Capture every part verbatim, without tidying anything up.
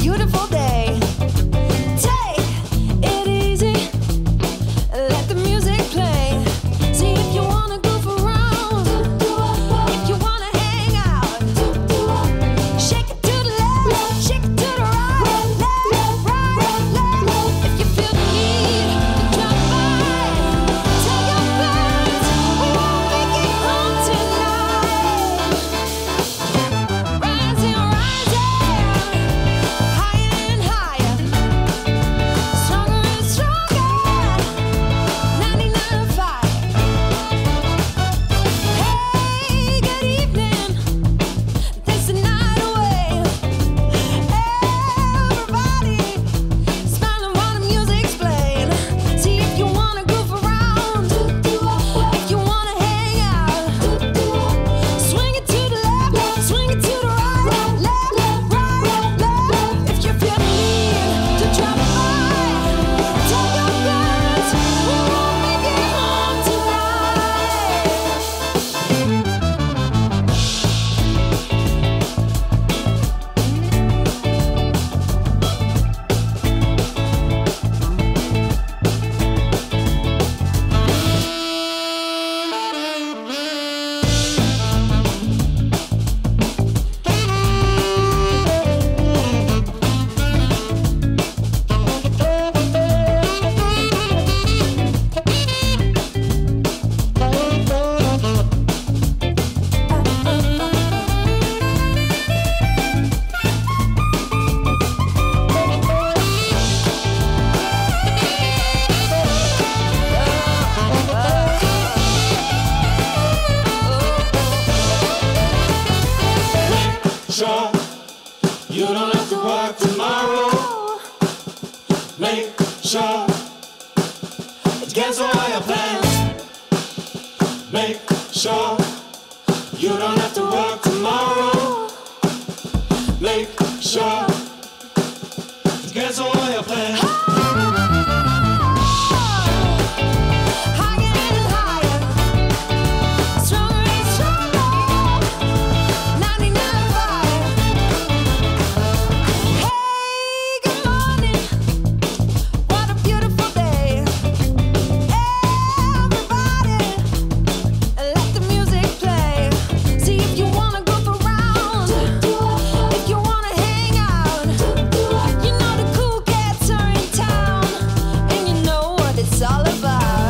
beautiful day. Take it easy, let the music play. See if you wanna goof around, if you wanna hang out. Shake it to the left, shake it to the right, left, right, left. If you feel the need to drop by, tell your parents we won't make it home tonight. Rising, rising, higher and higher, stronger and stronger. ninety-nine point five. Hey, good evening. Takes the night away. Everybody smiling while the music's playing. See if you wanna goof around, if you wanna hang out. Swing it to the left, swing it to the right, left, right, left. If you feel the need to drop by, tell your parents we won't make it home tonight. Sure, you don't have to work tomorrow. Make sure it gets all your plans. Make sure you don't have to work tomorrow. Make sure it gets all your plans. Higher and higher, stronger and stronger. ninety-nine point five. Hey, good morning. What a beautiful day. Everybody, let the music play. See if you wanna goof around, if you wanna hang out. You know the cool cats are in town, and you know what it's all about.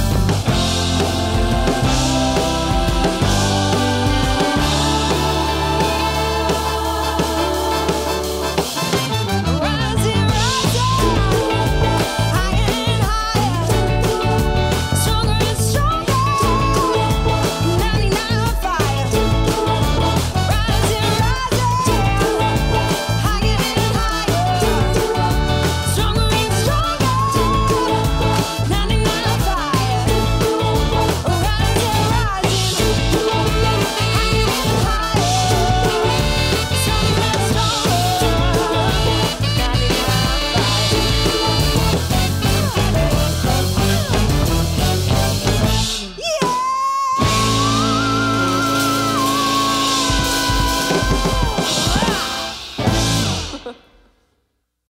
Rising, rising, higher and higher, stronger and stronger. ninety-nine point five. Rising, rising, higher and higher, stronger and stronger. ninety-nine point five. Rising, rising, higher and higher, stronger and stronger. Yeah.